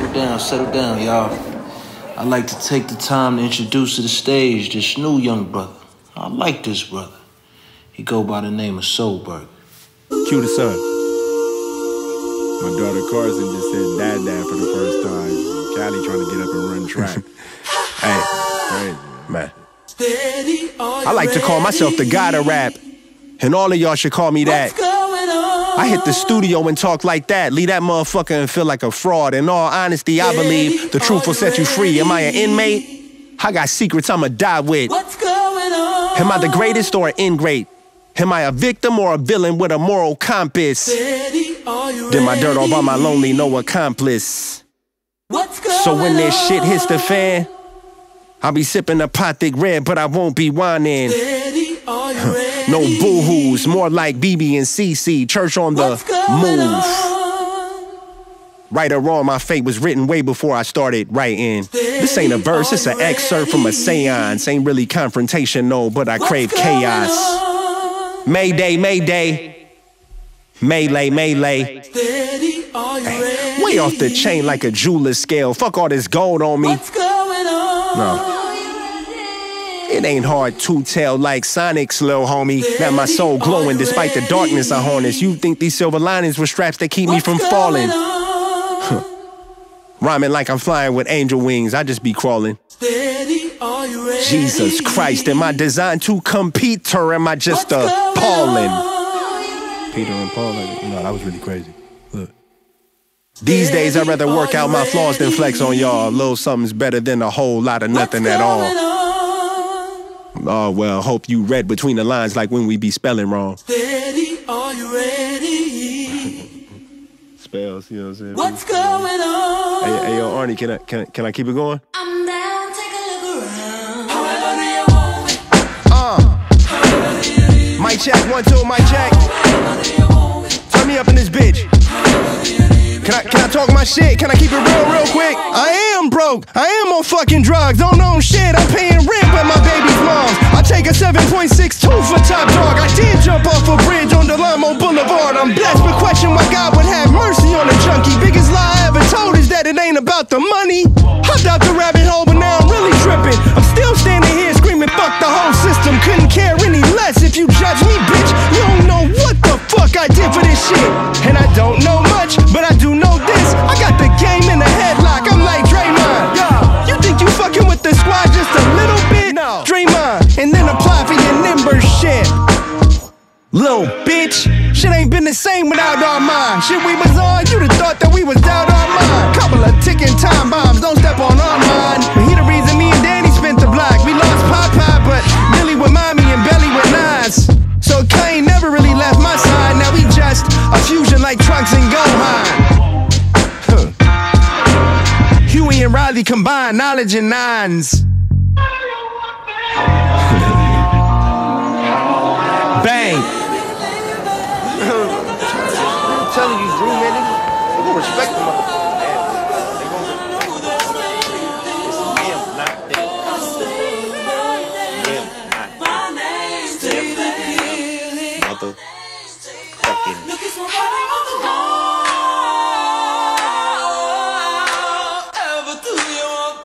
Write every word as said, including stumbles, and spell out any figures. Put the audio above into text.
settle down, settle down, y'all. I'd like to take the time to introduce to the stage this new young brother. I like this brother. He go by the name of Soulberg. Cue the son. My daughter Carson just said dad dad for the first time. Callie trying to get up and run track. Hey, crazy, man. I like to call myself the god of rap, and all of y'all should call me that. I hit the studio and talk like that, leave that motherfucker and feel like a fraud. In all honesty, I believe the truth will set you free. Am I an inmate? I got secrets I'ma die with. Am I the greatest or an ingrate? Am I a victim or a villain with a moral compass? Did my dirt all by my lonely, no accomplice? So when this shit hits the fan, I'll be sipping a pot thick red, but I won't be whining. No boo-hoos, more like B B and C C, church on the move. Right or wrong, my fate was written way before I started writing. This ain't a verse, it's an excerpt from a seance. Ain't really confrontation, no, but I crave chaos. Mayday, mayday. Melee, melee. Hey, way off the chain like a jeweler's scale. Fuck all this gold on me. No. It ain't hard to tell like Sonic's little homie. Now my soul glowing despite the darkness I harness. You think these silver linings were straps that keep me from falling? Huh. Rhyming like I'm flying with angel wings, I just be crawling. Jesus Christ, am I designed to compete or am I just a Paulin? Peter and Paul, like, no, that was really crazy. Look. These days I'd rather work out my flaws than flex on y'all. A little something's better than a whole lot of nothing at all. Oh, well, hope you read between the lines like when we be spelling wrong. Steady, are you ready? Spells, you know what I'm saying? What's going on? Hey, hey yo, Arnie, can I, can, can I keep it going? I'm down, take a look around. Uh. Mic check, one, two, mic check. Turn me up in this bitch. Can I, can I talk my shit? Can I keep it real, real quick? I am broke. I am on fucking drugs. Don't own shit. I'm paying rent with my baby's moms. I take a seven point six two for top dog. I did jump off a bridge on Delamo Boulevard. I'm blessed, but question why God would have mercy on a junkie. Biggest lie I ever told is that it ain't about the money. Hopped out the rabbit hole, but now I'm really tripping. I'm still standing here screaming, fuck the whole system. Couldn't care any less if you judge me, bitch. You don't know what the fuck I did for this shit. And I don't know much, but I do know this. I got the game in a headlock. I'm like Draymond. Yo, you think you fucking with the squad just a little bit? No. Draymond, and then apply for your membership. Little bitch, shit ain't been the same without our mind. Shit we was on, you'd have thought that we was down our mind. Couple of ticking time bombs, don't step on our mind. But he the reason me and Danny spent the block. We lost Popeye, but Billy with mommy and Belly with Nas. So Kane never really left my side. Now we just a fusion like Trunks and Gohan. Huh. Huey and Riley combine knowledge and nines. Bang. I'm telling you, Drew, man, they gonna respect the motherfucker.